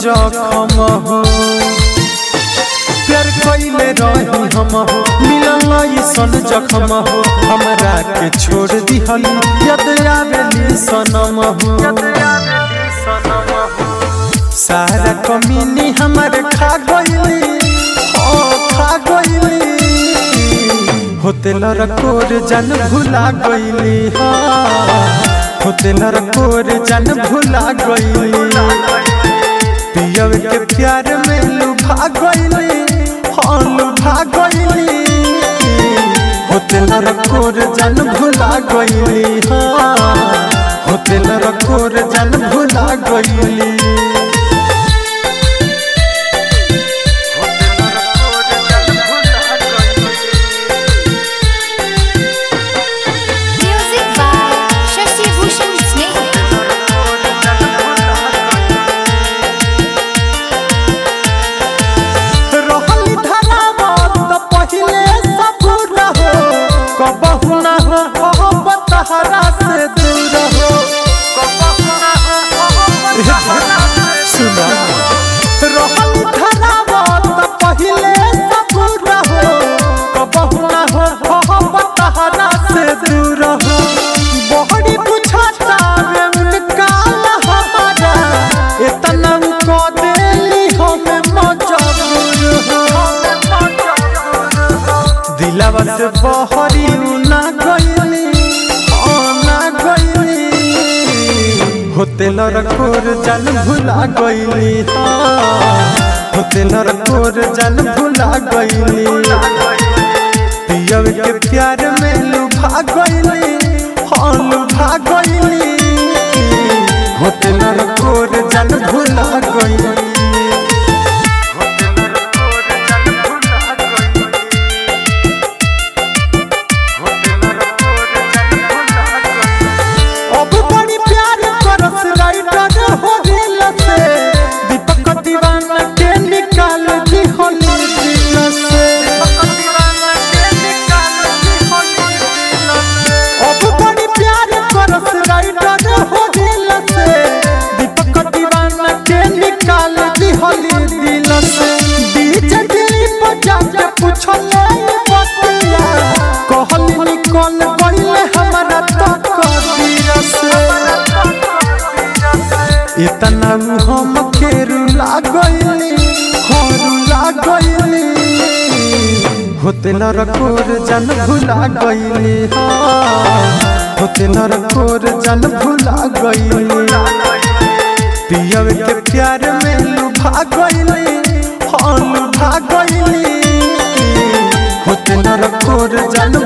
जखम हो प्यार कइले रही हम हो मिलल ऐसन जखम हो हमरा के छोड़ दिहल याद आवेली सनम हो सारा कमीनी हमारे खा गइली खा गइली होतेल रकोर जान भुला गइली होतेल रकोर जान भुला गइली पियव के प्यार में लुभा गइली लुभा गइली होतेल रकोर जान भुला गइली होतेल रकोर जान भुला गइली दिलावा से बहरी ना गइली होतेल रकोर जान भुला गइली होतेल रकोर जान भुला गइली पियव के प्यार में लुभा गइली लुभा गइली होतेल रकोर जान भुला गइली इतना हम खेरू लागइली होतेल रकोर जान भुला गइली होतेल रकोर जान भुला गइली पियव के प्यार में लुभा गइली लुभा गइली होतेल रकोर जान